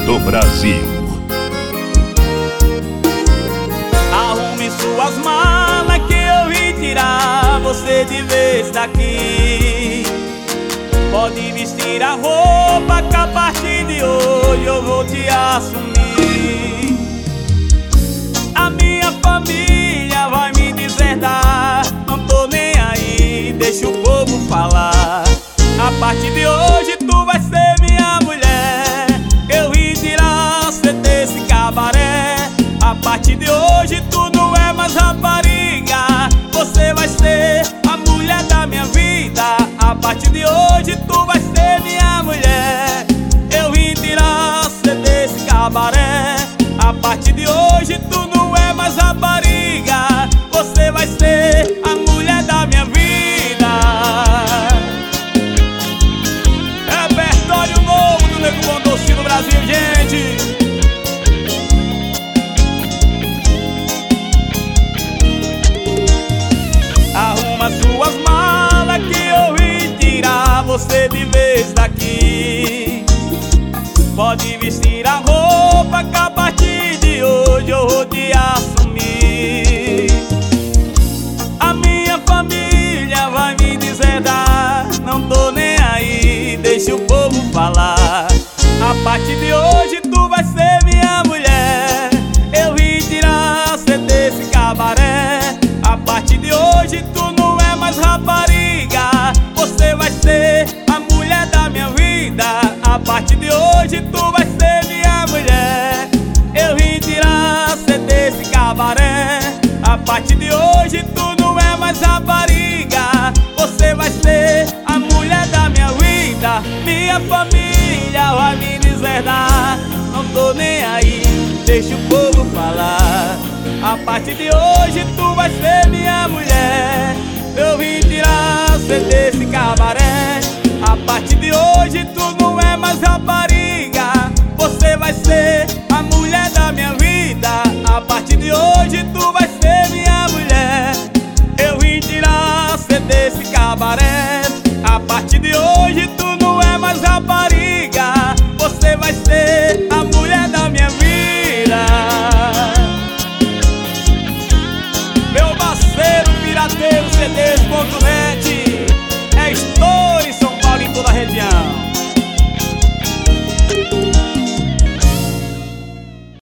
do Brasil. Arrume suas malas que eu vim tirar você de vez daqui. Pode vestir a roupa que a partir de hoje eu vou te assumir. A minha família vai me deserdar, não tô nem aí, deixa o povo falar. A partir de hoje tu vai ser minha mulher, eu vim tirar você desse cabaré. A partir de hoje tu não é mais rapariga, você vai ser a mulher da minha vida. A partir de hoje tu vai ser minha mulher, eu vim tirar você desse cabaré. A partir de hoje tu não é mais rapariga, você vai ser a mulher da minha vida. Repertório novo do Nego Bom Doce no Brasil, gente. Arruma suas malas que eu vim tirar você de vez daqui. Pode vestir a roupa que a partir de hoje eu vou te assumir. A minha família vai me deserdar, não tô nem aí, deixa o povo falar. A partir de hoje tu vai ser minha mulher, eu vim tirar você desse cabaré. A partir de hoje tu não é mais rapariga, você vai ser a mulher da minha vida. A partir de hoje tu vai ser minha mulher, eu vim tirar você desse cabaré. A partir de hoje tu não é mais rapariga, você vai ser a mulher da minha vida. Minha família vai me deserdar, não tô nem aí, deixa o povo falar. A partir de hoje tu vai ser minha mulher, eu vim tirar você desse cabaré. A partir de hoje tu não é mais rapariga, você vai ser a mulher da minha vida. A partir de hoje tu